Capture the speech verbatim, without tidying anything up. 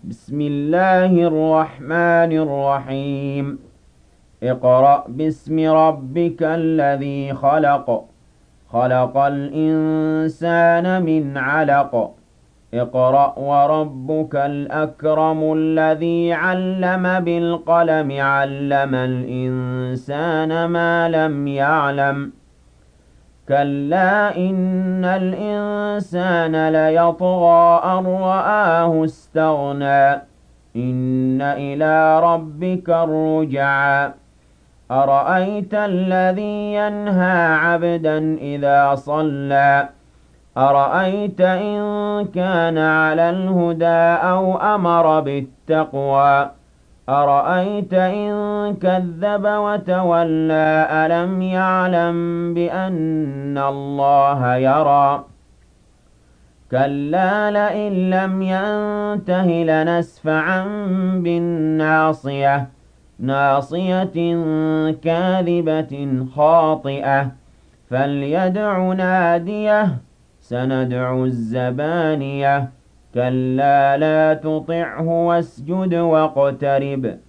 بسم الله الرحمن الرحيم اقرأ باسم ربك الذي خلق خلق الإنسان من علق اقرأ وربك الأكرم الذي علم بالقلم علم الإنسان ما لم يعلم كلا إن الإنسان ليطغى أن رآه استغنى إن إلى ربك الرجعى أرأيت الذي ينهى عبدا إذا صلى أرأيت إن كان على الهدى أو أمر بالتقوى أرأيت إن كذب وتولى ألم يعلم بأن الله يرى كلا لئن لم ينته لنسفعا بالناصية ناصية كاذبة خاطئة فليدع ناديه سندع الزبانية كلا لا تطعه واسجد واقترب